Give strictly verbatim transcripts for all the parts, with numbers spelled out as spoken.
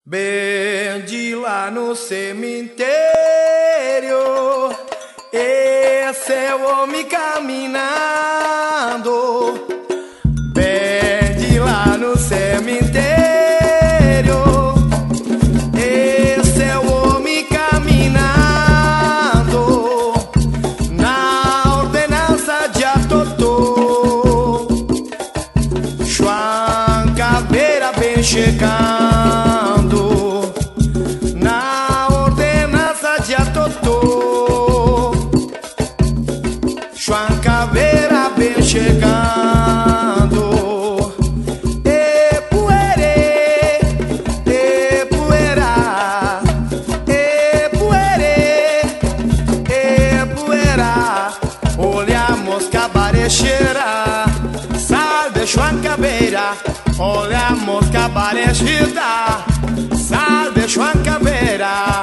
Bem de lá no cemitério, esse é o homem caminhando. Bem de lá no cemitério, esse é o homem caminhando. Na ordenança de Atotô, João Caveira bem chegando. João Caveira bem chegando. E poerê, e poeira, e poerê, e poeira. Olhamos cabarecheira, salve João Caveira. Olhamos cabarecheira, salve João Caveira.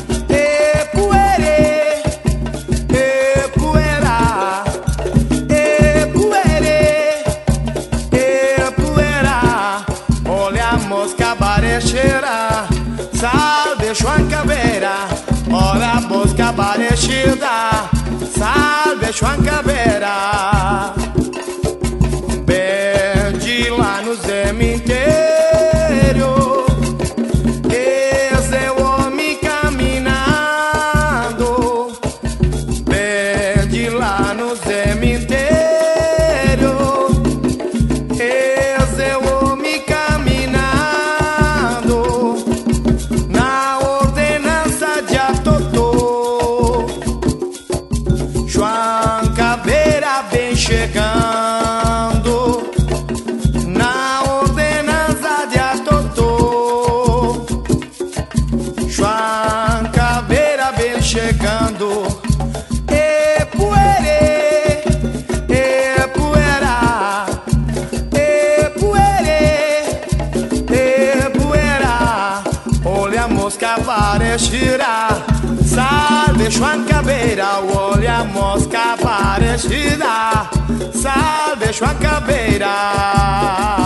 Cabarecheira, salve João Caveira. Ora busca cabarecheira, salve João Caveira. Bem de lá no cemitério, esse é o homem caminhando. Bem de lá no cemitério, esse é o João Caveira bem chegando. Na ordenança de Atotô, João Caveira bem chegando. E poerê, e poeira, e poerê, e poeira. Olhamos cabarecheira, salve João Caveira. Olhamos cabarecheira, salve João Caveira.